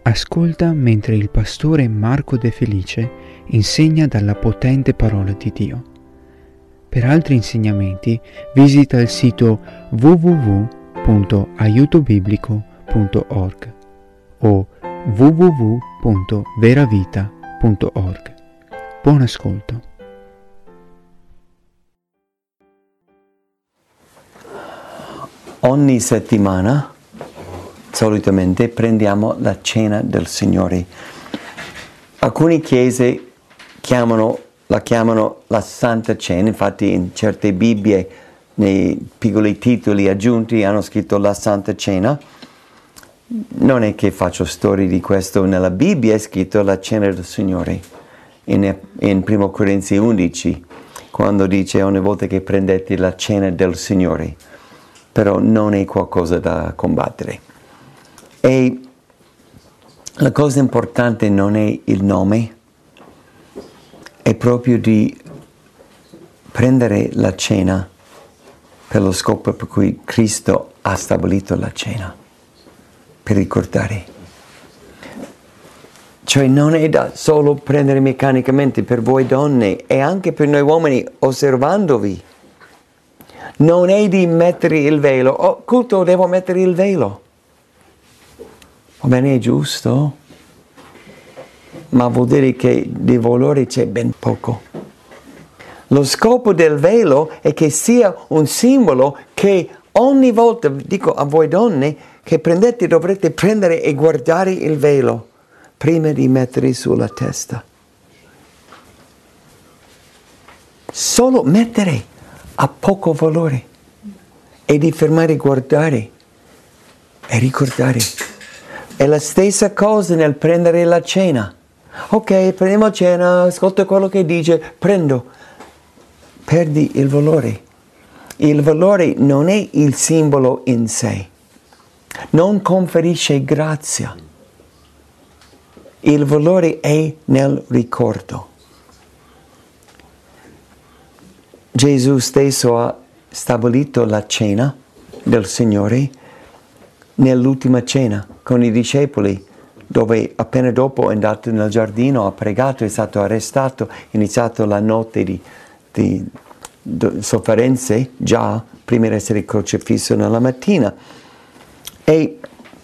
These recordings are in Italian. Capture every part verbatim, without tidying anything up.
Ascolta mentre il pastore Marco De Felice insegna dalla potente parola di Dio. Per altri insegnamenti visita il sito w w w punto aiuto biblico punto org o w w w punto veravita punto org. Buon ascolto. Ogni settimana solitamente prendiamo la cena del Signore. Alcune chiese chiamano, la chiamano la Santa Cena, infatti in certe Bibbie, nei piccoli titoli aggiunti, hanno scritto la Santa Cena. Non è che faccio storie di questo, nella Bibbia è scritto la Cena del Signore, in, in primo Corinzi undici, quando dice ogni volta che prendete la Cena del Signore, però non è qualcosa da combattere. E la cosa importante non è il nome, è proprio di prendere la cena per lo scopo per cui Cristo ha stabilito la cena, per ricordare. Cioè non è da solo prendere meccanicamente per voi donne, è anche per noi uomini osservandovi. Non è di mettere il velo, oh culto devo mettere il velo. Va bene, è giusto, ma vuol dire che di valore c'è ben poco. Lo scopo del velo è che sia un simbolo che ogni volta, dico a voi donne, che prendete, dovrete prendere e guardare il velo prima di mettere sulla testa. Solo mettere ha poco valore e di fermare e guardare e ricordare. È la stessa cosa nel prendere la cena. Ok, prendiamo cena, ascolta quello che dice, prendo. Perdi il valore. Il valore non è il simbolo in sé. Non conferisce grazia. Il valore è nel ricordo. Gesù stesso ha stabilito la cena del Signore nell'ultima cena con i discepoli, dove appena dopo è andato nel giardino, ha pregato, è stato arrestato, è iniziato la notte di, di, di sofferenze già prima di essere crocifisso nella mattina. E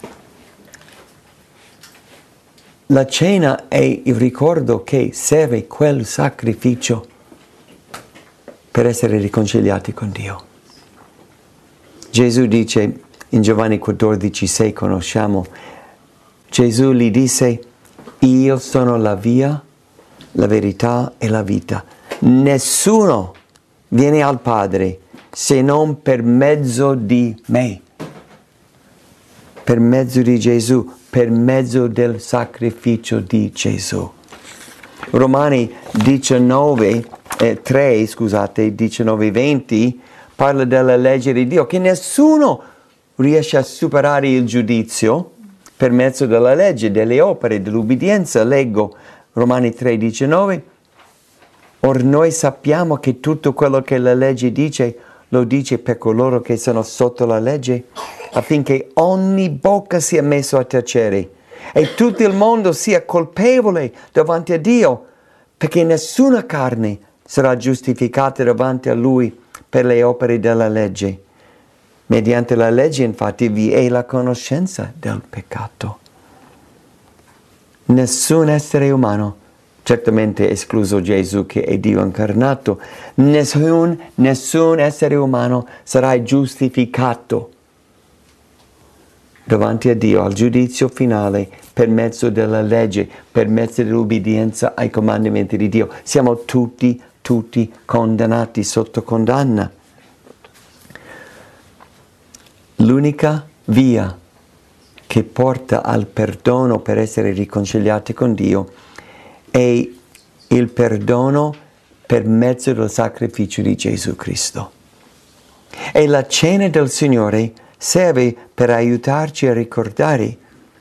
la cena è il ricordo che serve quel sacrificio per essere riconciliati con Dio. Gesù dice in Giovanni quattordici sei, conosciamo, Gesù gli disse: io sono la via, la verità e la vita. Nessuno viene al Padre se non per mezzo di me, per mezzo di Gesù, per mezzo del sacrificio di Gesù. Romani diciannove, eh, tre, scusate, diciannove venti parla della legge di Dio, che nessuno riesce a superare il giudizio per mezzo della legge, delle opere, dell'ubbidienza. Leggo Romani tre diciannove. Or noi sappiamo che tutto quello che la legge dice, lo dice per coloro che sono sotto la legge, affinché ogni bocca sia messo a tacere e tutto il mondo sia colpevole davanti a Dio, perché nessuna carne sarà giustificata davanti a Lui per le opere della legge. Mediante la legge, infatti, vi è la conoscenza del peccato. Nessun essere umano, certamente escluso Gesù che è Dio incarnato, nessun, nessun essere umano sarà giustificato davanti a Dio al giudizio finale per mezzo della legge, per mezzo dell'ubbidienza ai comandamenti di Dio. Siamo tutti, tutti condannati, sotto condanna. L'unica via che porta al perdono per essere riconciliati con Dio è il perdono per mezzo del sacrificio di Gesù Cristo. E la cena del Signore serve per aiutarci a ricordare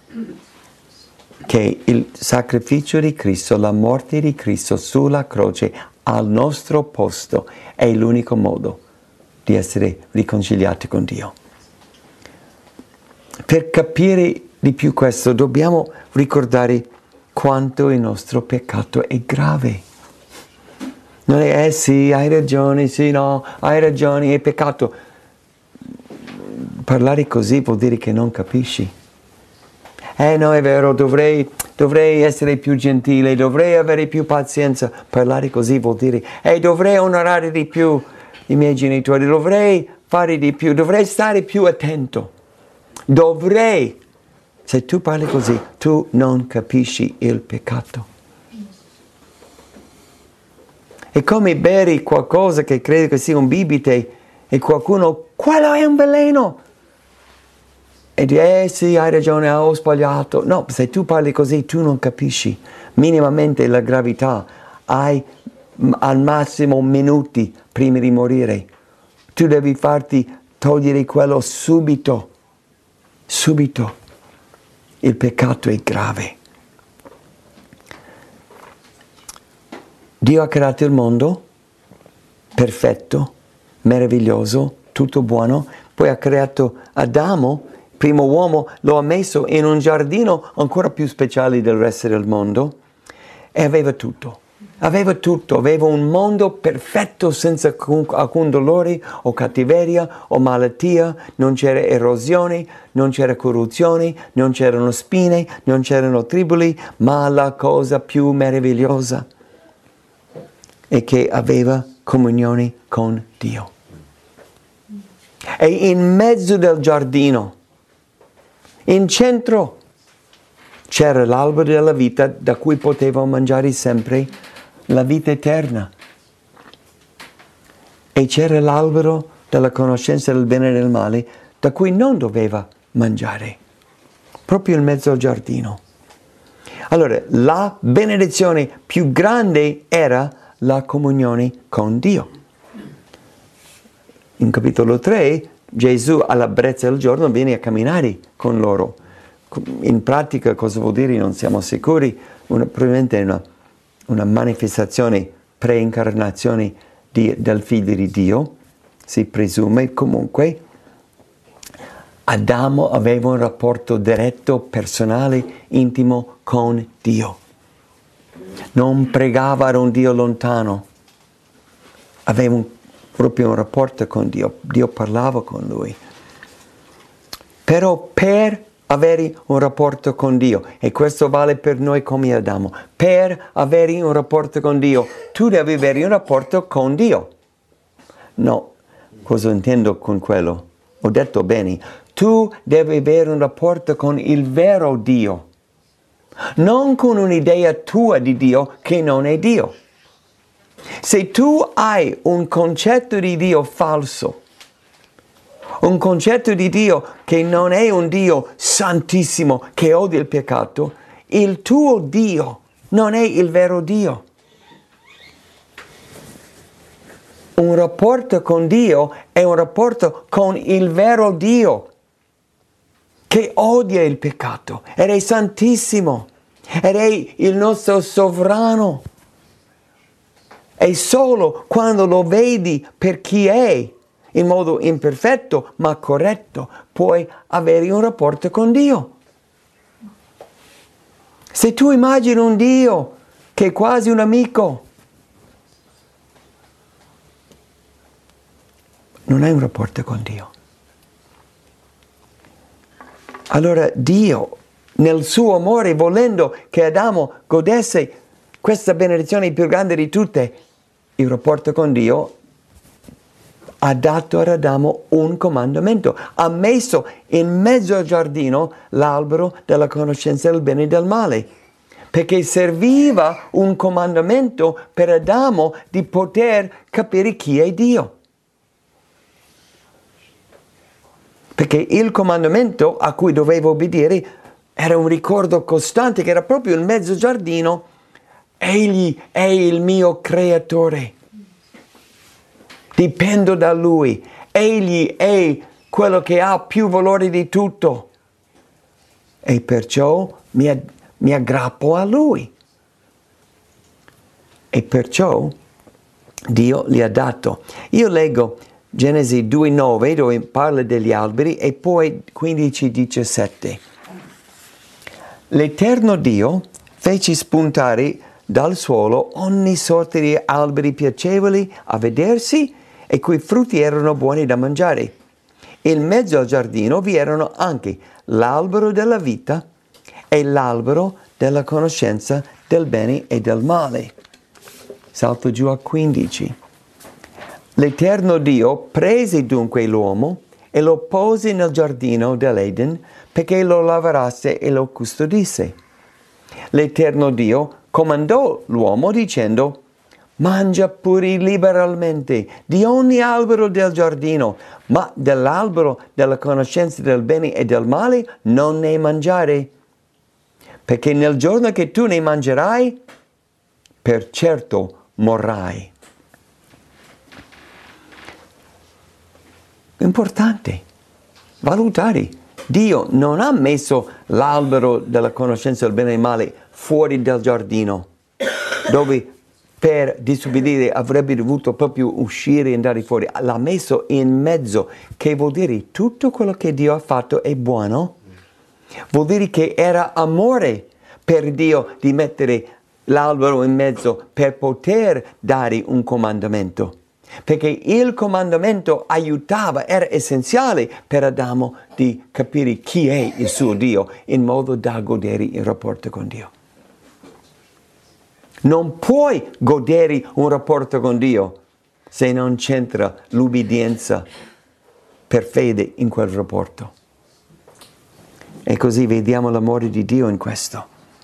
che il sacrificio di Cristo, la morte di Cristo sulla croce al nostro posto è l'unico modo di essere riconciliati con Dio. Per capire di più questo, dobbiamo ricordare quanto il nostro peccato è grave. Non è, eh sì, hai ragione, sì, no, hai ragione, è peccato. Parlare così vuol dire che non capisci. Eh no, è vero, dovrei, dovrei essere più gentile, dovrei avere più pazienza. Parlare così vuol dire, eh, dovrei onorare di più i miei genitori, dovrei fare di più, dovrei stare più attento. Dovrei. Se tu parli così, tu non capisci il peccato. È come bere qualcosa che credi che sia un bibite e qualcuno, quello è un veleno. E dici, eh sì, hai ragione, ho sbagliato. No, se tu parli così, tu non capisci minimamente la gravità. Hai al massimo minuti prima di morire. Tu devi farti togliere quello subito. Subito. Il peccato è grave. Dio ha creato il mondo perfetto, meraviglioso, tutto buono. Poi ha creato Adamo, primo uomo, lo ha messo in un giardino ancora più speciale del resto del mondo e aveva tutto. Aveva tutto, aveva un mondo perfetto senza alcun dolore o cattiveria o malattia, non c'era erosione, non c'era corruzione, non c'erano spine, non c'erano triboli, ma la cosa più meravigliosa è che aveva comunione con Dio. E in mezzo del giardino, in centro, c'era l'albero della vita da cui poteva mangiare sempre la vita eterna. E c'era l'albero della conoscenza del bene e del male da cui non doveva mangiare, proprio in mezzo al giardino. Allora, la benedizione più grande era la comunione con Dio. In capitolo tre, Gesù alla brezza del giorno viene a camminare con loro. In pratica cosa vuol dire non siamo sicuri, una, probabilmente è una, una manifestazione pre-incarnazione di, del figlio di Dio, si presume. Comunque Adamo aveva un rapporto diretto, personale, intimo con Dio. Non pregava a un Dio lontano, aveva un, proprio un rapporto con Dio, Dio parlava con lui. Però per avere un rapporto con Dio, e questo vale per noi come Adamo, per avere un rapporto con Dio, tu devi avere un rapporto con Dio. No, cosa intendo con quello? Ho detto bene, tu devi avere un rapporto con il vero Dio. Non con un'idea tua di Dio che non è Dio. Se tu hai un concetto di Dio falso, un concetto di Dio che non è un Dio santissimo che odia il peccato, il tuo Dio non è il vero Dio. Un rapporto con Dio è un rapporto con il vero Dio che odia il peccato ed è santissimo ed è il nostro sovrano. E solo quando lo vedi per chi è, in modo imperfetto ma corretto, puoi avere un rapporto con Dio. Se tu immagini un Dio che è quasi un amico, non hai un rapporto con Dio. Allora Dio, nel suo amore, volendo che Adamo godesse questa benedizione più grande di tutte, il rapporto con Dio, ha dato ad Adamo un comandamento. Ha messo in mezzo al giardino l'albero della conoscenza del bene e del male, perché serviva un comandamento per Adamo di poter capire chi è Dio. Perché il comandamento a cui dovevo obbedire era un ricordo costante che era proprio in mezzo giardino. Egli è il mio creatore. Dipendo da Lui. Egli è quello che ha più valore di tutto. E perciò mi, mi aggrappo a Lui. E perciò Dio gli ha dato. Io leggo Genesi due nove dove parla degli alberi e poi quindici diciassette. L'Eterno Dio fece spuntare dal suolo ogni sorta di alberi piacevoli a vedersi e cui frutti erano buoni da mangiare. In mezzo al giardino vi erano anche l'albero della vita e l'albero della conoscenza del bene e del male. Salto giù a quindici. L'Eterno Dio prese dunque l'uomo e lo pose nel giardino dell'Eden perché lo lavorasse e lo custodisse. L'Eterno Dio comandò l'uomo dicendo: mangia pure liberalmente di ogni albero del giardino, ma dell'albero della conoscenza del bene e del male non ne mangiare, perché nel giorno che tu ne mangerai, per certo morrai. Importante valutare. Dio non ha messo l'albero della conoscenza del bene e del male fuori dal giardino, dove per disobbedire avrebbe dovuto proprio uscire e andare fuori. L'ha messo in mezzo, che vuol dire tutto quello che Dio ha fatto è buono. Vuol dire che era amore per Dio di mettere l'albero in mezzo per poter dare un comandamento. Perché il comandamento aiutava, era essenziale per Adamo di capire chi è il suo Dio, in modo da godere il rapporto con Dio. Non puoi godere un rapporto con Dio se non c'entra l'ubbidienza per fede in quel rapporto. E così vediamo l'amore di Dio in questo.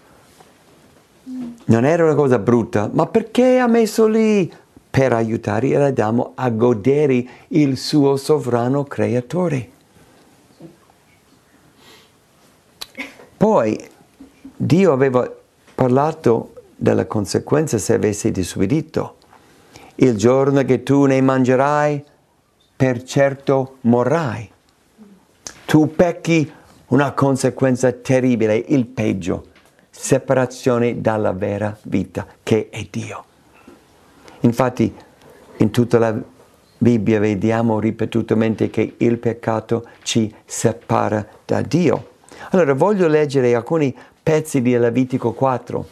Non era una cosa brutta, ma perché ha messo lì? Per aiutare Adamo a godere il suo sovrano creatore. Poi Dio aveva parlato della conseguenza se avessi disobbedito. Il giorno che tu ne mangerai, per certo morrai. Tu pecchi, una conseguenza terribile, il peggio, separazione dalla vera vita, che è Dio. Infatti, in tutta la Bibbia vediamo ripetutamente che il peccato ci separa da Dio. Allora, voglio leggere alcuni pezzi di Levitico quattro,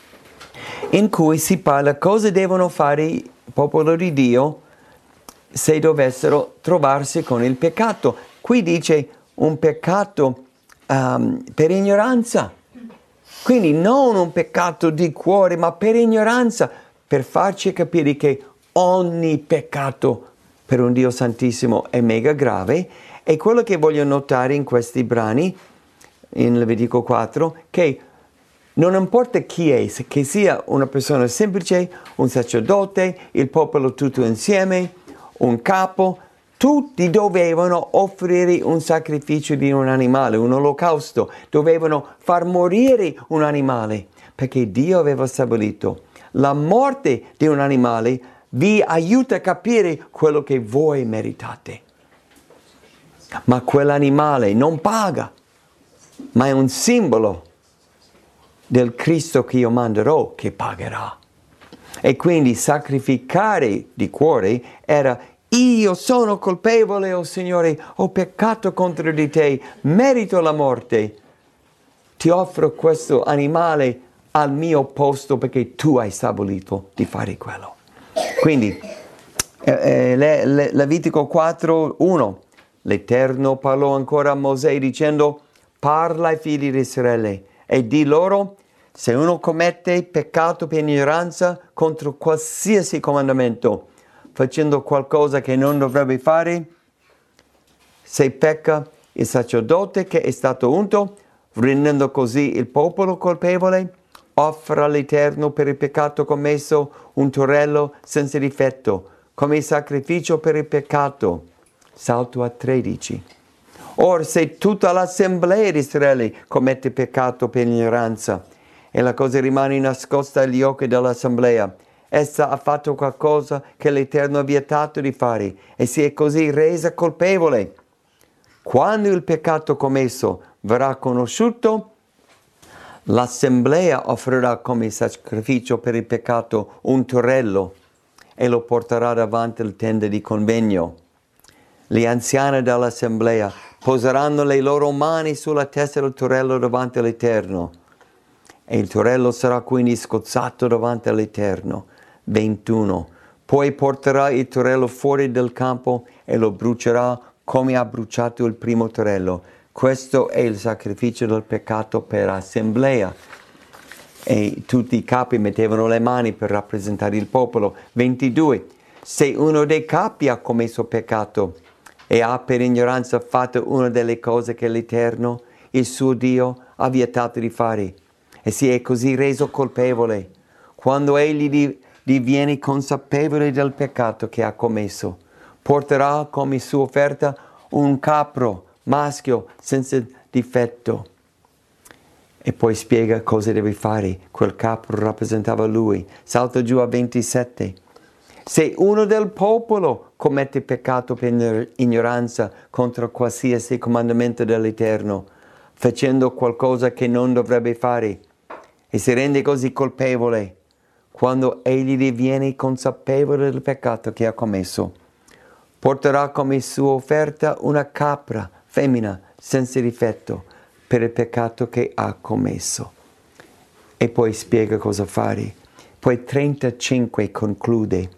in cui si parla cosa devono fare il popolo di Dio se dovessero trovarsi con il peccato. Qui dice un peccato um, per ignoranza. Quindi non un peccato di cuore, ma per ignoranza, per farci capire che ogni peccato per un Dio Santissimo è mega grave. E quello che voglio notare in questi brani, in Levitico quattro, che non importa chi è, che sia una persona semplice, un sacerdote, il popolo tutto insieme, un capo, tutti dovevano offrire un sacrificio di un animale, un olocausto, dovevano far morire un animale, perché Dio aveva stabilito la morte di un animale vi aiuta a capire quello che voi meritate. Ma quell'animale non paga, ma è un simbolo del Cristo che io manderò che pagherà. E quindi sacrificare di cuore era: io sono colpevole, oh Signore, ho peccato contro di te, merito la morte. Ti offro questo animale al mio posto perché tu hai stabilito di fare quello. Quindi, eh, le, le, Levitico quattro uno, l'Eterno parlò ancora a Mosè dicendo: parla ai figli di Israele e di loro: se uno commette peccato per ignoranza contro qualsiasi comandamento, facendo qualcosa che non dovrebbe fare, se pecca, il sacerdote che è stato unto, rendendo così il popolo colpevole, offra all'Eterno per il peccato commesso un torello senza difetto, come sacrificio per il peccato. Salto a tredici. Or se tutta l'assemblea di Israele commette peccato per ignoranza, e la cosa rimane nascosta agli occhi dell'assemblea, essa ha fatto qualcosa che l'Eterno ha vietato di fare, e si è così resa colpevole. Quando il peccato commesso verrà conosciuto, l'assemblea offrirà come sacrificio per il peccato un torello e lo porterà davanti al tenda di convegno. Gli anziani dell'assemblea poseranno le loro mani sulla testa del torello davanti all'Eterno. e il torello sarà quindi scozzato davanti all'Eterno. ventuno. Poi porterà il torello fuori del campo e lo brucerà come ha bruciato il primo torello. Questo è il sacrificio del peccato per assemblea. E tutti i capi mettevano le mani per rappresentare il popolo. ventidue. Se uno dei capi ha commesso peccato e ha per ignoranza fatto una delle cose che l'Eterno, il suo Dio, ha vietato di fare, e si è così reso colpevole, quando egli diviene consapevole del peccato che ha commesso, porterà come sua offerta un capro maschio senza difetto. E poi spiega cosa deve fare. Quel capro rappresentava lui. Salta giù a ventisette. Se uno del popolo commette peccato per ignoranza contro qualsiasi comandamento dell'Eterno, facendo qualcosa che non dovrebbe fare, e si rende così colpevole, quando egli diviene consapevole del peccato che ha commesso, porterà come sua offerta una capra femmina senza difetto per il peccato che ha commesso. E poi spiega cosa fare. Poi trentacinque conclude.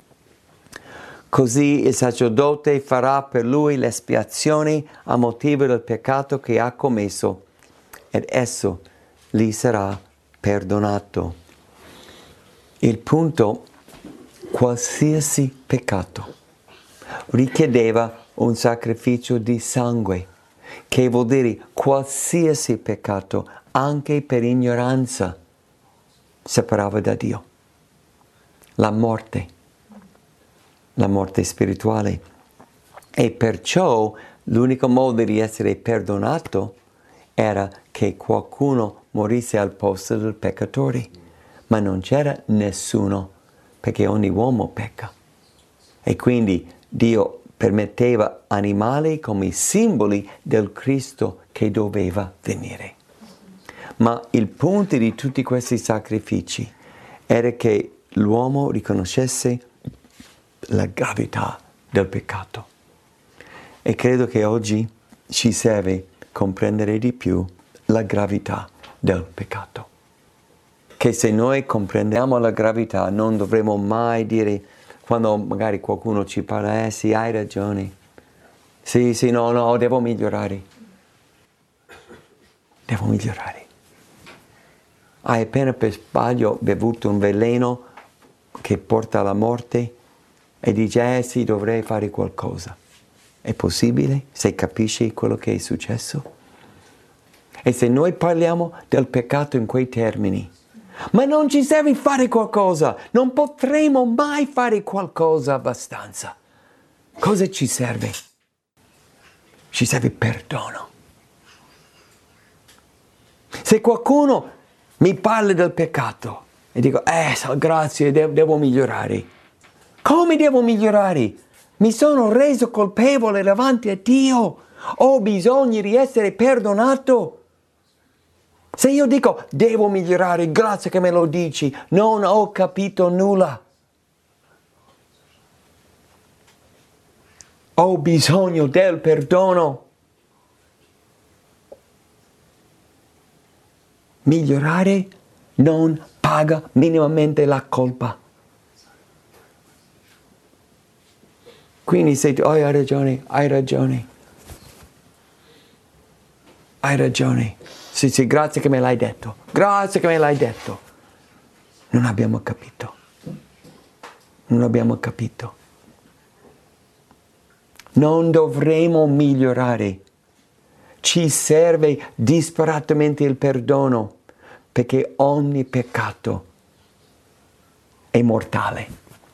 Così il sacerdote farà per lui l'espiazione a motivo del peccato che ha commesso, ed esso gli sarà perdonato. Il punto: qualsiasi peccato richiedeva un sacrificio di sangue, che vuol dire qualsiasi peccato, anche per ignoranza, separava da Dio. La morte, la morte spirituale. E perciò l'unico modo di essere perdonato era che qualcuno morisse al posto del peccatore. Ma non c'era nessuno, perché ogni uomo pecca. E quindi Dio permetteva animali come simboli del Cristo che doveva venire. Ma il punto di tutti questi sacrifici era che l'uomo riconoscesse la gravità del peccato. E credo che oggi ci serve comprendere di più la gravità del peccato. Che se noi comprendiamo la gravità non dovremo mai dire, quando magari qualcuno ci parla, eh sì, hai ragione, sì, sì, no, no, devo migliorare. Devo migliorare. Hai appena per sbaglio bevuto un veleno che porta alla morte e dici, eh sì, dovrei fare qualcosa. È possibile se capisci quello che è successo? E se noi parliamo del peccato in quei termini, ma non ci serve fare qualcosa, non potremo mai fare qualcosa abbastanza. Cosa ci serve? Ci serve perdono. Se qualcuno mi parla del peccato e dico, eh, grazie, devo, devo migliorare. Come devo migliorare? Mi sono reso colpevole davanti a Dio. Ho bisogno di essere perdonato. Se io dico, devo migliorare, grazie che me lo dici, non ho capito nulla. Ho bisogno del perdono. Migliorare non paga minimamente la colpa. Quindi se tu oh, hai ragione, hai ragione, hai ragione. Sì, sì, grazie che me l'hai detto. Grazie che me l'hai detto. Non abbiamo capito. Non abbiamo capito. Non dovremo migliorare. Ci serve disperatamente il perdono, perché ogni peccato è mortale.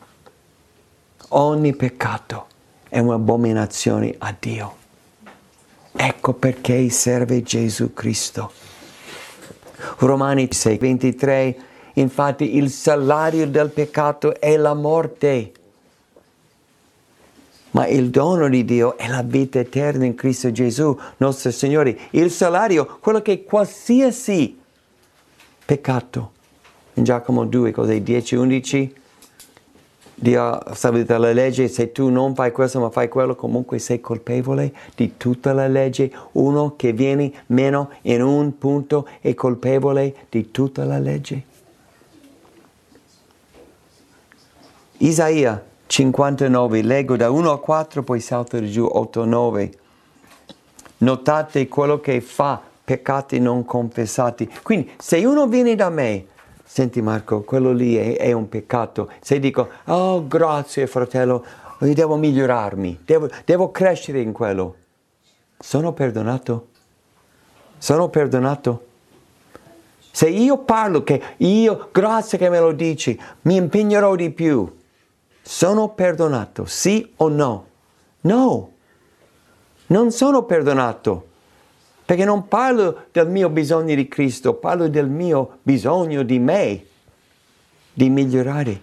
Ogni peccato è un'abominazione a Dio. Ecco perché serve Gesù Cristo. Romani sei ventitré, infatti il salario del peccato è la morte, ma il dono di Dio è la vita eterna in Cristo Gesù, nostro Signore. Il salario, quello che qualsiasi peccato, in Giacomo due, cos'è, dieci undici, Dio ha stabilito la legge, se tu non fai questo ma fai quello, comunque sei colpevole di tutta la legge. Uno che viene meno in un punto è colpevole di tutta la legge. Isaia cinquantanove, leggo da uno a quattro, poi salto giù otto a nove. Notate quello che fa, peccati non confessati. Quindi se uno viene da me, senti Marco, quello lì è, è un peccato. Se dico, oh grazie fratello, io devo migliorarmi, devo, devo crescere in quello. Sono perdonato? Sono perdonato? Se io parlo che io, grazie che me lo dici, mi impegnerò di più, sono perdonato, sì o no? No, non sono perdonato. Perché non parlo del mio bisogno di Cristo, parlo del mio bisogno di me, di migliorare.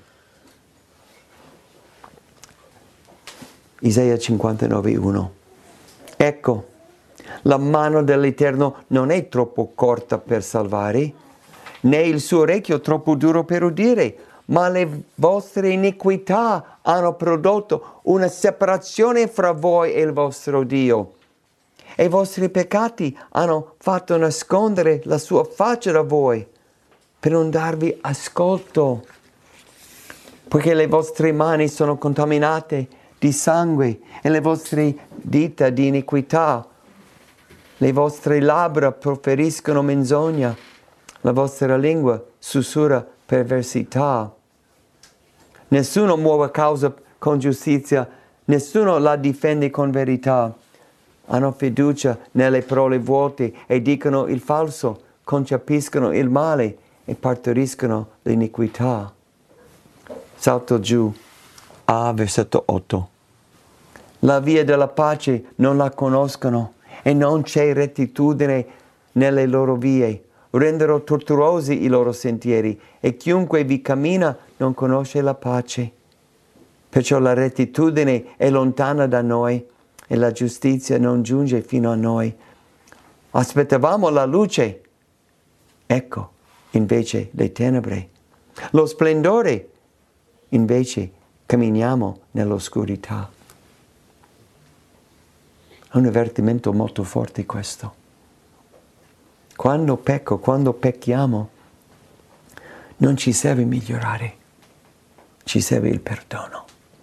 Isaia cinquantanove uno. Ecco, la mano dell'Eterno non è troppo corta per salvare, né il suo orecchio troppo duro per udire, ma le vostre iniquità hanno prodotto una separazione fra voi e il vostro Dio. E i vostri peccati hanno fatto nascondere la sua faccia da voi, per non darvi ascolto. Poiché le vostre mani sono contaminate di sangue e le vostre dita di iniquità, le vostre labbra proferiscono menzogna, la vostra lingua sussurra perversità. Nessuno muove causa con giustizia, nessuno la difende con verità. Hanno fiducia nelle parole vuote e dicono il falso, concepiscono il male e partoriscono l'iniquità. Salto giù a versetto otto. La via della pace non la conoscono e non c'è rettitudine nelle loro vie. Rendono tortuosi i loro sentieri e chiunque vi cammina non conosce la pace. Perciò la rettitudine è lontana da noi e la giustizia non giunge fino a noi. Aspettavamo la luce, ecco invece le tenebre. Lo splendore, invece camminiamo nell'oscurità. È un avvertimento molto forte questo. Quando pecco, quando pecchiamo, non ci serve migliorare, ci serve il perdono.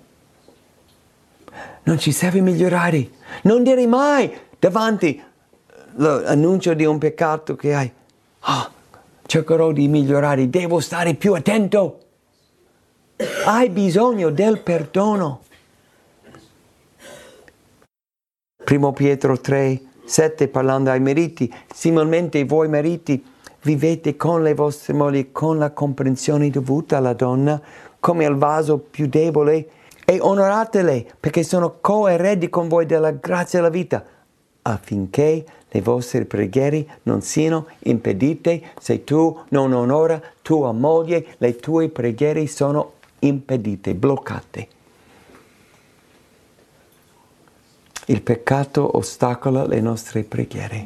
Non ci serve migliorare. Non dire mai davanti l'annuncio di un peccato che hai. Oh, cercherò di migliorare, devo stare più attento. Hai bisogno del perdono. Primo Pietro tre, sette, parlando ai mariti, similmente voi mariti vivete con le vostre mogli con la comprensione dovuta alla donna, come al vaso più debole, e onoratele, perché sono coeredi con voi della grazia della vita, affinché le vostre preghiere non siano impedite. Se tu non onora tua moglie, le tue preghiere sono impedite, bloccate. Il peccato ostacola le nostre preghiere.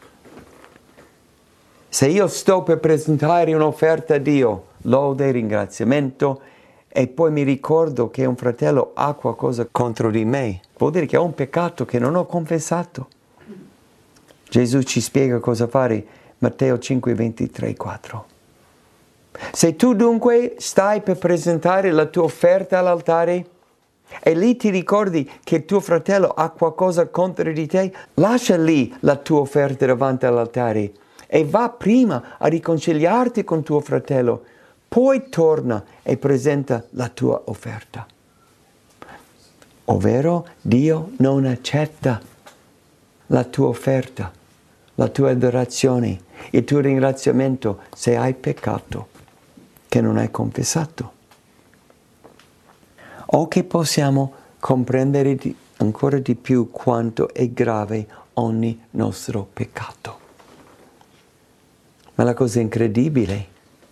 Se io sto per presentare un'offerta a Dio, lode, ringraziamento, e poi mi ricordo che un fratello ha qualcosa contro di me, vuol dire che ho un peccato che non ho confessato. Gesù ci spiega cosa fare, Matteo cinque, ventitré, quattro. Se tu dunque stai per presentare la tua offerta all'altare e lì ti ricordi che tuo fratello ha qualcosa contro di te, lascia lì la tua offerta davanti all'altare e va prima a riconciliarti con tuo fratello. Poi torna e presenta la tua offerta. Ovvero Dio non accetta la tua offerta, la tua adorazione, il tuo ringraziamento se hai peccato che non hai confessato. O che possiamo comprendere di, ancora di più quanto è grave ogni nostro peccato. Ma la cosa incredibile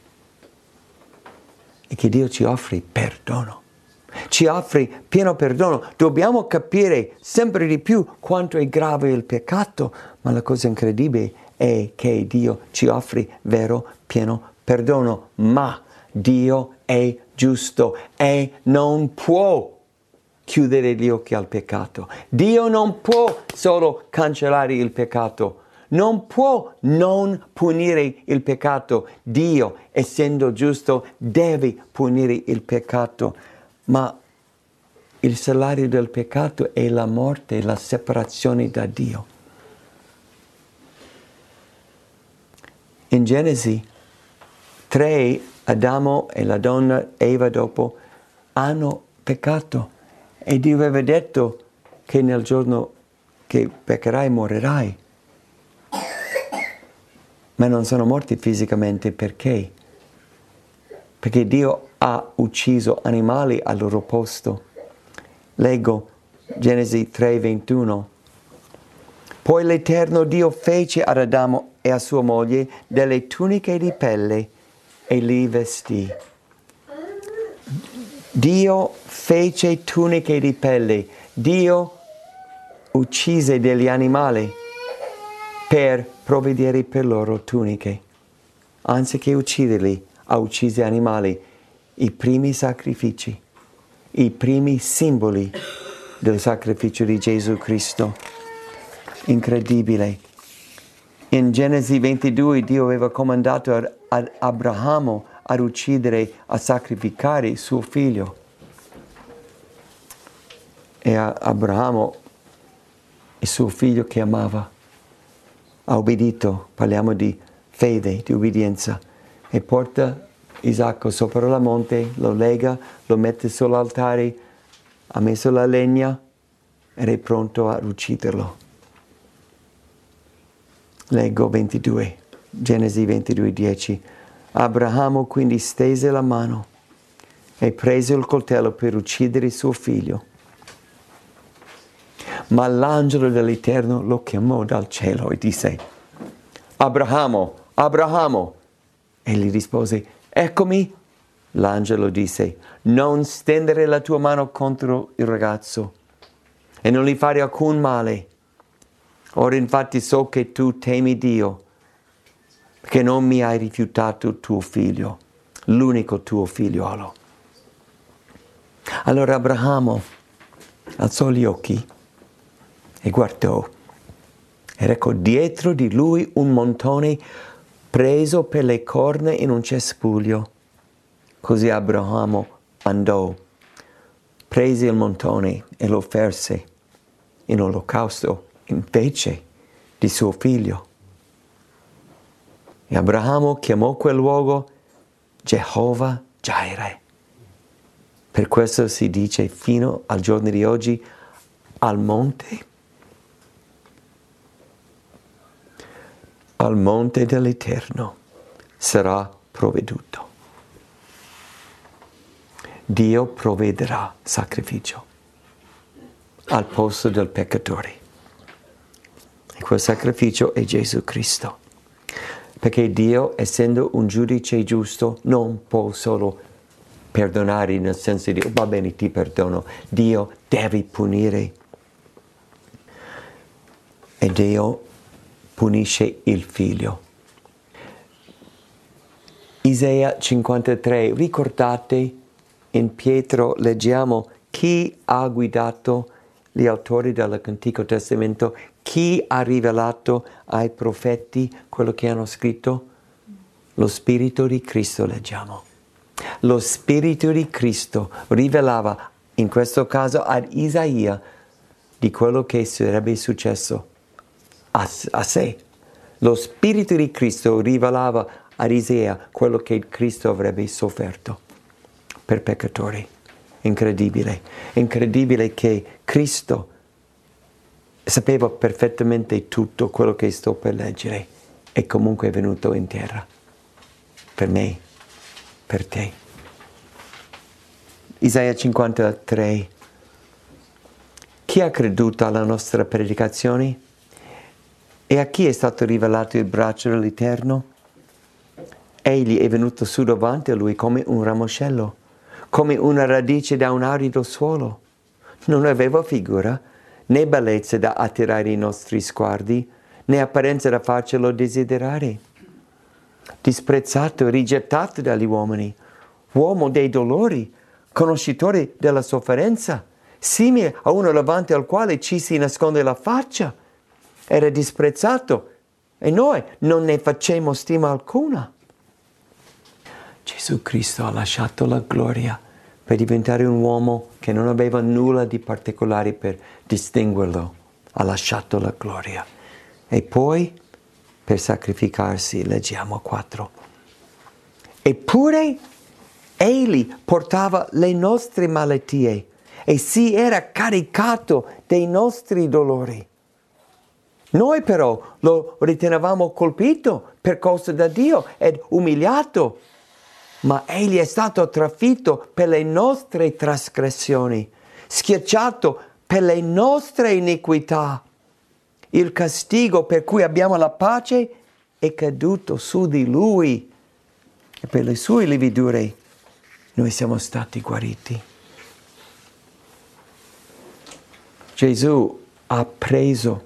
è che Dio ci offre perdono, ci offre pieno perdono. Dobbiamo capire sempre di più quanto è grave il peccato, ma la cosa incredibile è che Dio ci offre vero pieno perdono, ma Dio è giusto e non può chiudere gli occhi al peccato. Dio non può solo cancellare il peccato, non può non punire il peccato. Dio, essendo giusto, deve punire il peccato, ma il salario del peccato è la morte, la separazione da Dio. In Genesi tre, Adamo e la donna Eva dopo hanno peccato e Dio aveva detto che nel giorno che peccherai morirai. Ma non sono morti fisicamente perché? Perché Dio ha ucciso animali al loro posto. Leggo Genesi tre ventuno. Poi l'Eterno Dio fece ad Adamo e a sua moglie delle tuniche di pelle e li vestì. Dio fece tuniche di pelle. Dio uccise degli animali per provvedere per loro tuniche. Anziché ucciderli, ha ucciso animali, i primi sacrifici, i primi simboli del sacrificio di Gesù Cristo. Incredibile. In Genesi ventidue Dio aveva comandato ad, ad Abramo ad uccidere, a sacrificare suo figlio. E a Abramo, il suo figlio che amava, ha obbedito. Parliamo di fede, di obbedienza. E porta Isacco sopra la monte, lo lega, lo mette sull'altare, ha messo la legna ed è pronto ad ucciderlo. Leggo ventidue, Genesi ventidue dieci. Abramo quindi stese la mano e prese il coltello per uccidere suo figlio. Ma l'angelo dell'Eterno lo chiamò dal cielo e disse: Abramo, Abramo. E gli rispose: eccomi. L'angelo disse: non stendere la tua mano contro il ragazzo e non gli fare alcun male. Ora infatti so che tu temi Dio, perché non mi hai rifiutato tuo figlio, l'unico tuo figliolo. Allora Abramo alzò gli occhi e guardò, ed ecco dietro di lui un montone preso per le corna in un cespuglio. Così Abramo andò, prese il montone e lo offerse in olocausto invece di suo figlio. E Abramo chiamò quel luogo Gehovah Jireh. Per questo si dice fino al giorno di oggi al monte, al monte dell'Eterno sarà provveduto. Dio provvederà sacrificio al posto del peccatore. E quel sacrificio è Gesù Cristo. Perché Dio, essendo un giudice giusto, non può solo perdonare nel senso di, va bene, ti perdono. Dio deve punire. E Dio punisce il figlio. Isaia cinquantatré, ricordate, in Pietro leggiamo chi ha guidato gli autori dell'Antico Testamento, chi ha rivelato ai profeti quello che hanno scritto? Lo Spirito di Cristo, leggiamo. Lo Spirito di Cristo rivelava, in questo caso ad Isaia, di quello che sarebbe successo a, a sé. Lo Spirito di Cristo rivelava ad Isaia quello che Cristo avrebbe sofferto per peccatori. Incredibile, incredibile che Cristo sapeva perfettamente tutto quello che sto per leggere e comunque è venuto in terra per me, per te. Isaia cinquantatré. Chi ha creduto alla nostra predicazione? E a chi è stato rivelato il braccio dell'Eterno? Egli è venuto su davanti a lui come un ramoscello, come una radice da un arido suolo. Non aveva figura, né bellezza da attirare i nostri sguardi, né apparenza da farcelo desiderare. Disprezzato, rigettato dagli uomini, uomo dei dolori, conoscitore della sofferenza, simile a uno davanti al quale ci si nasconde la faccia. Era disprezzato e noi non ne facemmo stima alcuna. Gesù Cristo ha lasciato la gloria per diventare un uomo che non aveva nulla di particolare per distinguerlo. Ha lasciato la gloria. E poi, per sacrificarsi, leggiamo quattro. Eppure, egli portava le nostre malattie e si era caricato dei nostri dolori. Noi però lo ritenevamo colpito, percosso da Dio ed umiliato, ma egli è stato trafitto per le nostre trasgressioni, schiacciato per le nostre iniquità. Il castigo per cui abbiamo la pace è caduto su di lui e per le sue lividure noi siamo stati guariti. Gesù ha preso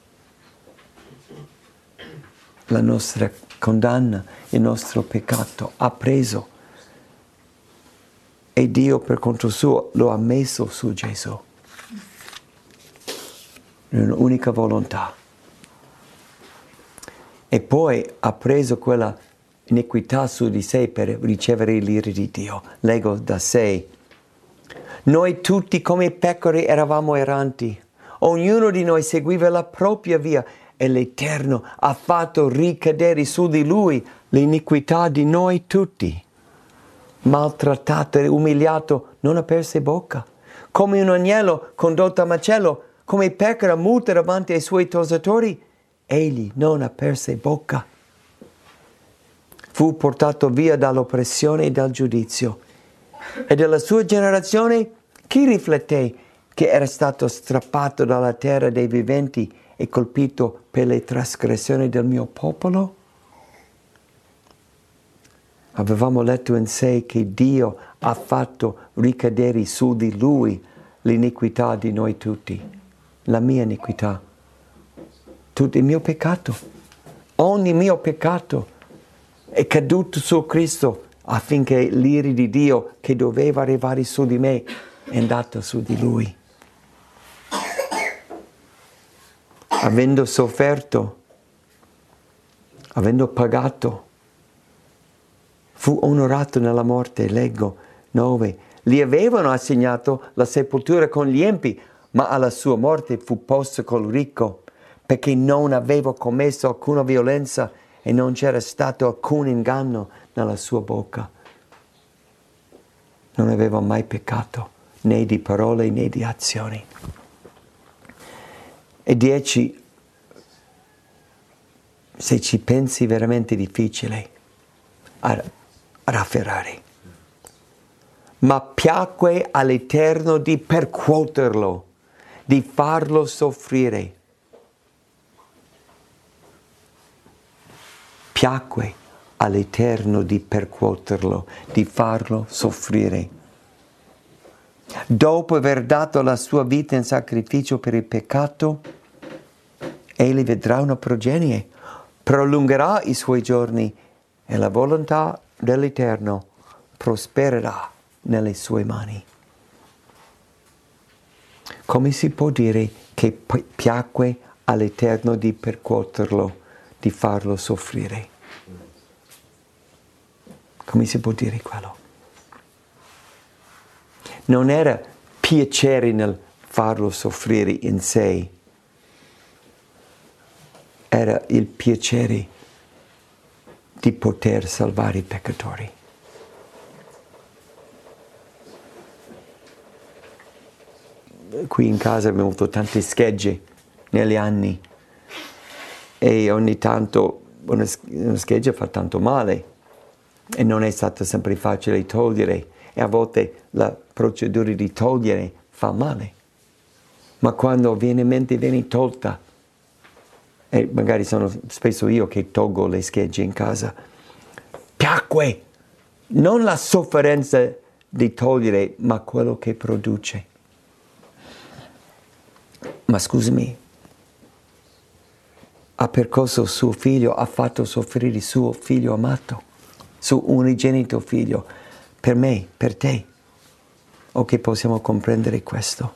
la nostra condanna, il nostro peccato, ha preso. E Dio per conto suo lo ha messo su Gesù. Un'unica volontà. E poi ha preso quella iniquità su di sé per ricevere l'ira di Dio. Leggo da sé. Noi tutti come pecore eravamo erranti. Ognuno di noi seguiva la propria via e l'Eterno ha fatto ricadere su di Lui l'iniquità di noi tutti. Maltrattato e umiliato, non aperse bocca. Come un agnello condotto a macello, come pecora muta davanti ai suoi tosatori, egli non aperse bocca. Fu portato via dall'oppressione e dal giudizio. E della sua generazione, chi rifletté che era stato strappato dalla terra dei viventi e colpito per le trasgressioni del mio popolo? Avevamo letto in sé che Dio ha fatto ricadere su di Lui l'iniquità di noi tutti, la mia iniquità, tutto il mio peccato, ogni mio peccato è caduto su Cristo affinché l'ira di Dio che doveva arrivare su di me è andato su di Lui. Avendo sofferto, avendo pagato, fu onorato nella morte. Leggo nove. Gli avevano assegnato la sepoltura con gli empi, ma alla sua morte fu posto col ricco, perché non aveva commesso alcuna violenza e non c'era stato alcun inganno nella sua bocca. Non aveva mai peccato, né di parole né di azioni. E dieci, se ci pensi veramente difficile a rafferrare. Ma piacque all'Eterno di percuoterlo, di farlo soffrire. Piacque all'Eterno di percuoterlo, di farlo soffrire. Dopo aver dato la sua vita in sacrificio per il peccato, egli vedrà una progenie, prolungherà i suoi giorni e la volontà dell'Eterno prospererà nelle sue mani. Come si può dire che piacque all'Eterno di percuoterlo, di farlo soffrire? Come si può dire quello? Non era piacere nel farlo soffrire in sé, era il piacere di poter salvare i peccatori. Qui in casa abbiamo avuto tante schegge negli anni e ogni tanto una, una scheggia fa tanto male e non è stato sempre facile togliere e a volte la procedura di togliere fa male. Ma quando ovviamente viene tolta, e magari sono spesso io che tolgo le schegge in casa, piacque non la sofferenza di togliere, ma quello che produce. Ma scusami, ha percosso suo figlio, ha fatto soffrire il suo figlio amato, suo unigenito figlio, per me, per te. O che possiamo comprendere questo?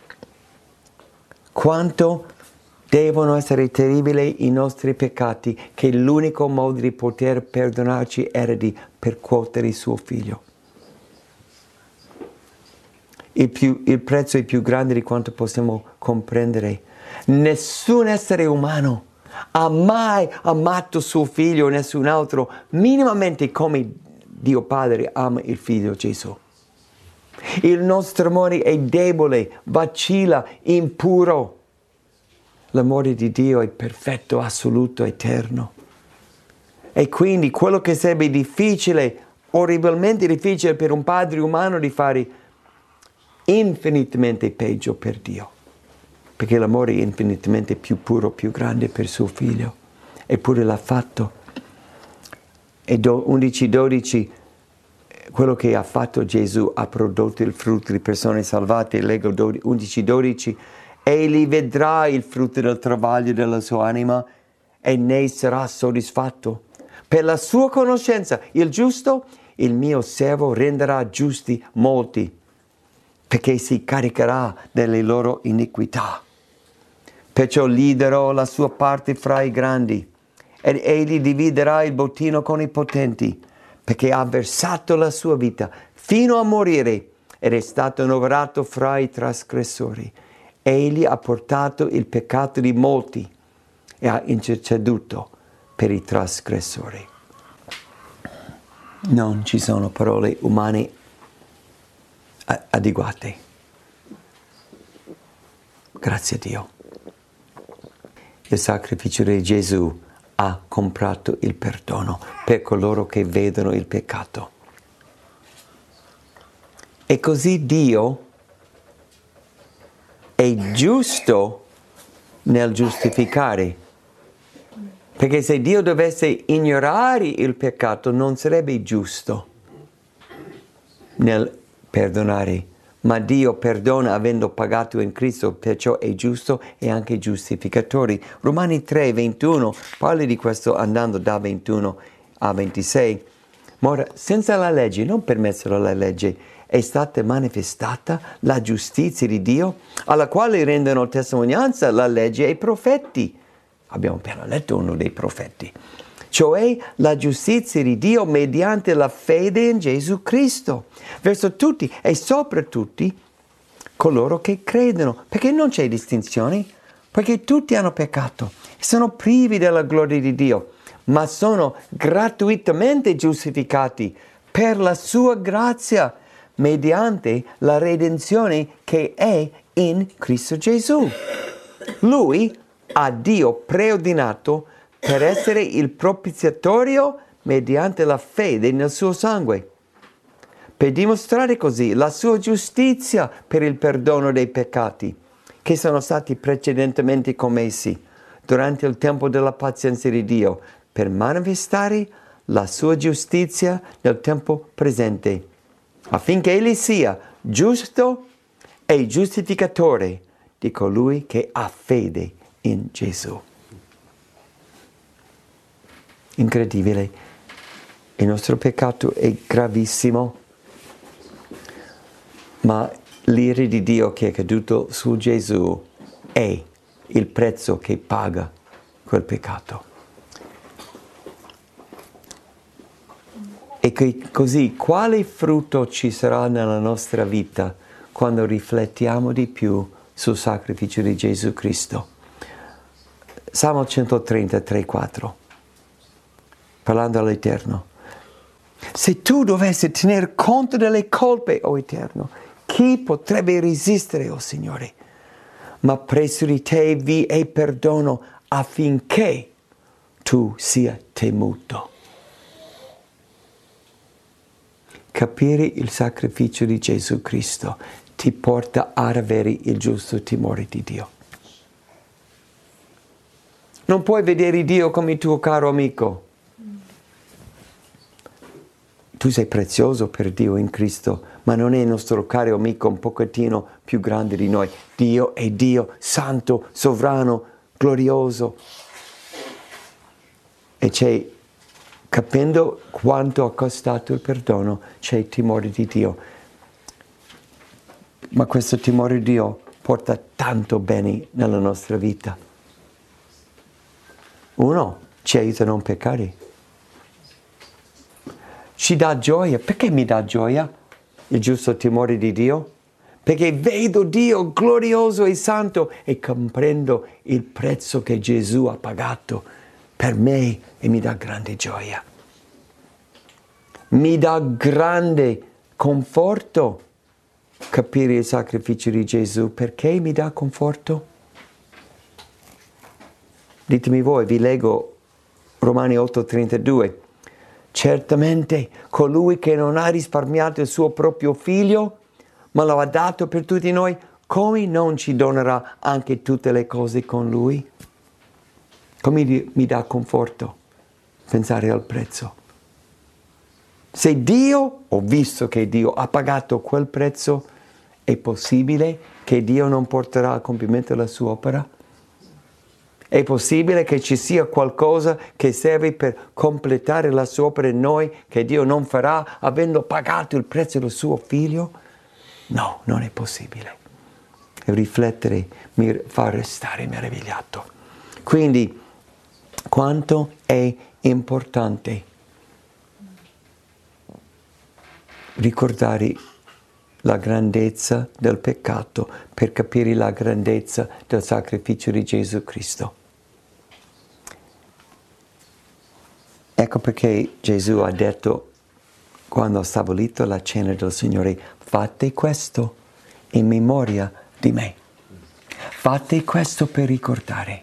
Quanto devono essere terribili i nostri peccati, che l'unico modo di poter perdonarci era di percuotere il suo figlio. Il, più, il prezzo è più grande di quanto possiamo comprendere. Nessun essere umano ha mai amato suo figlio o nessun altro minimamente come Dio Padre ama il figlio Gesù. Il nostro amore è debole, vacilla, impuro. L'amore di Dio è perfetto, assoluto, eterno. E quindi quello che sarebbe difficile, orribilmente difficile per un padre umano di fare, infinitamente peggio per Dio. Perché l'amore è infinitamente più puro, più grande per suo figlio. Eppure l'ha fatto. E undici dodici, quello che ha fatto Gesù ha prodotto il frutto di persone salvate. Leggo undici dodici. Egli vedrà il frutto del travaglio della sua anima e ne sarà soddisfatto. Per la sua conoscenza, il giusto, il mio servo renderà giusti molti, perché si caricherà delle loro iniquità. Perciò gli darò la sua parte fra i grandi, ed egli dividerà il bottino con i potenti, perché ha versato la sua vita fino a morire ed è stato annoverato fra i trasgressori. Egli ha portato il peccato di molti e ha interceduto per i trasgressori. Non ci sono parole umane adeguate. Grazie a Dio. Il sacrificio di Gesù ha comprato il perdono per coloro che vedono il peccato. E così Dio è giusto nel giustificare, perché se Dio dovesse ignorare il peccato non sarebbe giusto nel perdonare, ma Dio perdona avendo pagato in Cristo, perciò è giusto e anche giustificatore. Romani tre ventuno parla di questo andando da ventuno a ventisei. Ma ora, senza la legge, non per mezzo della legge, è stata manifestata la giustizia di Dio, alla quale rendono testimonianza la legge e i profeti. Abbiamo appena letto uno dei profeti. Cioè la giustizia di Dio mediante la fede in Gesù Cristo, verso tutti e sopra tutti coloro che credono. Perché non c'è distinzione? Perché tutti hanno peccato e sono privi della gloria di Dio, ma sono gratuitamente giustificati per la sua grazia, mediante la redenzione che è in Cristo Gesù. Lui ha Dio preordinato per essere il propiziatorio mediante la fede nel suo sangue, per dimostrare così la sua giustizia per il perdono dei peccati che sono stati precedentemente commessi durante il tempo della pazienza di Dio, per manifestare la sua giustizia nel tempo presente, affinché egli sia giusto e giustificatore di colui che ha fede in Gesù. Incredibile. Il nostro peccato è gravissimo, ma l'ira di Dio che è caduto su Gesù è il prezzo che paga quel peccato. E che così quale frutto ci sarà nella nostra vita quando riflettiamo di più sul sacrificio di Gesù Cristo? Salmo centotrentatré quattro, parlando all'Eterno. Se tu dovessi tener conto delle colpe, o Eterno, chi potrebbe resistere, o Signore? Ma presso di te vi è perdono affinché tu sia temuto. Capire il sacrificio di Gesù Cristo ti porta ad avere il giusto timore di Dio. Non puoi vedere Dio come il tuo caro amico. Tu sei prezioso per Dio in Cristo, ma non è il nostro caro amico un pochettino più grande di noi. Dio è Dio, santo, sovrano, glorioso. E c'è capendo quanto ha costato il perdono, c'è il timore di Dio. Ma questo timore di Dio porta tanto bene nella nostra vita. Uno, ci aiuta a non peccare. Ci dà gioia. Perché mi dà gioia il giusto timore di Dio? Perché vedo Dio glorioso e santo e comprendo il prezzo che Gesù ha pagato per me e mi dà grande gioia. Mi dà grande conforto capire il sacrificio di Gesù. Perché mi dà conforto? Ditemi voi, vi leggo Romani otto trentadue. Certamente colui che non ha risparmiato il suo proprio figlio, ma lo ha dato per tutti noi, come non ci donerà anche tutte le cose con lui? Come mi dà conforto pensare al prezzo. Se Dio, ho visto che Dio ha pagato quel prezzo, è possibile che Dio non porterà a compimento la sua opera? È possibile che ci sia qualcosa che serve per completare la sua opera in noi, che Dio non farà avendo pagato il prezzo del suo figlio? No, non è possibile. E riflettere mi fa restare meravigliato. Quindi, quanto è importante ricordare la grandezza del peccato per capire la grandezza del sacrificio di Gesù Cristo. Ecco perché Gesù ha detto, quando ha stabilito la cena del Signore, fate questo in memoria di me. Fate questo per ricordare.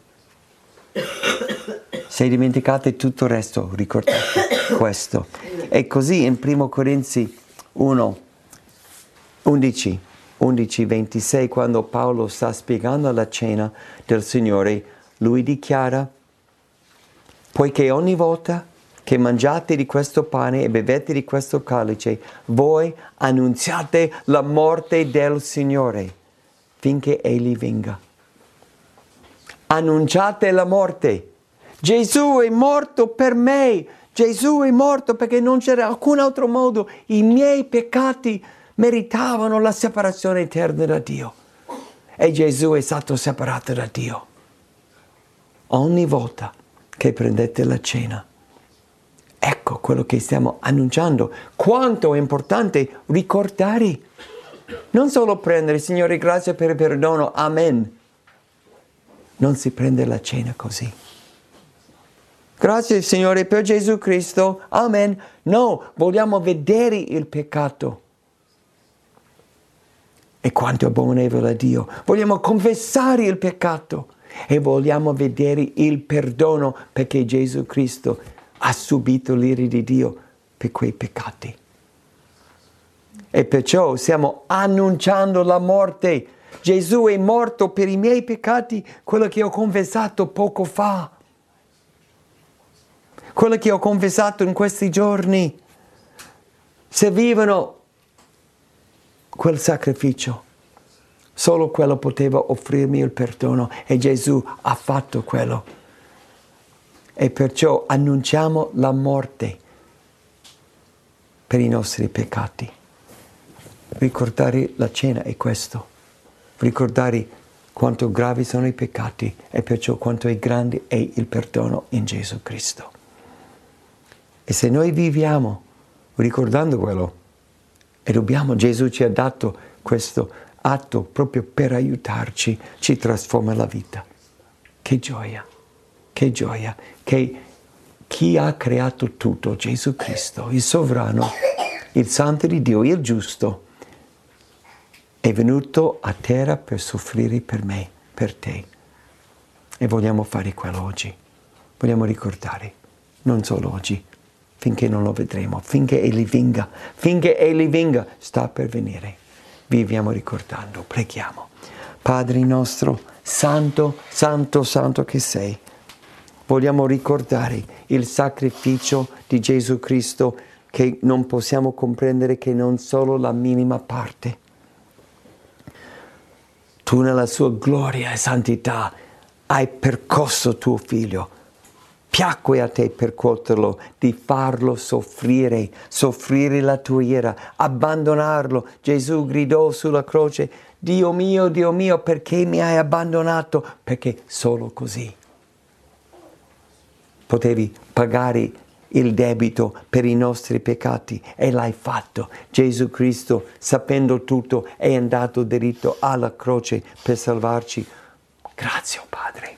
Se dimenticate tutto il resto, ricordate questo. E così in primo Corinzi uno, undici, undici, ventisei, quando Paolo sta spiegando la cena del Signore, lui dichiara: poiché ogni volta che mangiate di questo pane e bevete di questo calice, voi annunziate la morte del Signore finché Egli venga. Annunciate la morte. Gesù è morto per me. Gesù è morto perché non c'era alcun altro modo. I miei peccati meritavano la separazione eterna da Dio. E Gesù è stato separato da Dio. Ogni volta che prendete la cena, ecco quello che stiamo annunciando. Quanto è importante ricordare. Non solo prendere, Signore, grazie per il perdono, amen. Non si prende la cena così. Grazie, Signore, per Gesù Cristo, amen. No, vogliamo vedere il peccato. E quanto è abominevole a Dio. Vogliamo confessare il peccato. E vogliamo vedere il perdono perché Gesù Cristo ha subito l'ira di Dio per quei peccati. E perciò stiamo annunciando la morte. Gesù è morto per i miei peccati, quello che ho confessato poco fa. Quello che ho confessato in questi giorni. Se vivono quel sacrificio, solo quello poteva offrirmi il perdono e Gesù ha fatto quello. E perciò annunciamo la morte per i nostri peccati. Ricordare la cena è questo. Ricordare quanto gravi sono i peccati e perciò quanto è grande è il perdono in Gesù Cristo. E se noi viviamo ricordando quello, e dobbiamo, Gesù ci ha dato questo atto proprio per aiutarci, ci trasforma la vita. Che gioia, che gioia, che chi ha creato tutto, Gesù Cristo, il sovrano, il santo di Dio, il giusto, è venuto a terra per soffrire per me, per te. E vogliamo fare quello oggi. Vogliamo ricordare, non solo oggi, finché non lo vedremo, finché Egli venga, finché Egli venga, sta per venire. Viviamo ricordando, preghiamo. Padre nostro, santo, santo, santo che sei, vogliamo ricordare il sacrificio di Gesù Cristo che non possiamo comprendere che non solo la minima parte. Tu nella sua gloria e santità hai percosso tuo figlio piacque a te percuoterlo, di farlo soffrire, soffrire la tua ira, abbandonarlo. Gesù gridò sulla croce, Dio mio, Dio mio, perché mi hai abbandonato? Perché solo così potevi pagare il debito per i nostri peccati e l'hai fatto. Gesù Cristo, sapendo tutto, è andato diritto alla croce per salvarci. Grazie, oh Padre.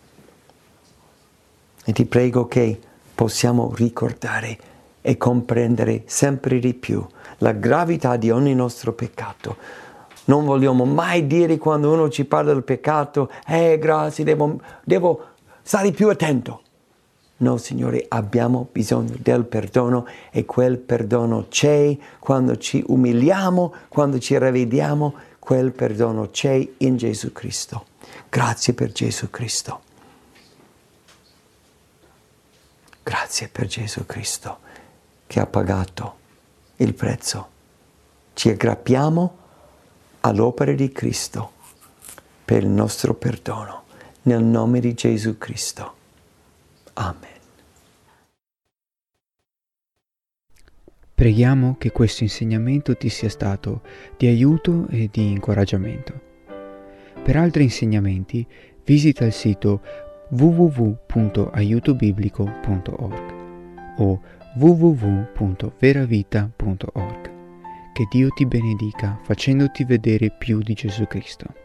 E ti prego che possiamo ricordare e comprendere sempre di più la gravità di ogni nostro peccato. Non vogliamo mai dire quando uno ci parla del peccato, eh grazie, devo, devo stare più attento. No, Signore, abbiamo bisogno del perdono e quel perdono c'è quando ci umiliamo, quando ci ravvediamo, quel perdono c'è in Gesù Cristo. Grazie per Gesù Cristo. Grazie per Gesù Cristo che ha pagato il prezzo. Ci aggrappiamo all'opera di Cristo per il nostro perdono. Nel nome di Gesù Cristo. Amen. Preghiamo che questo insegnamento ti sia stato di aiuto e di incoraggiamento. Per altri insegnamenti visita il sito w w w punto aiuto biblico punto org o w w w punto veravita punto org. Che Dio ti benedica facendoti vedere più di Gesù Cristo.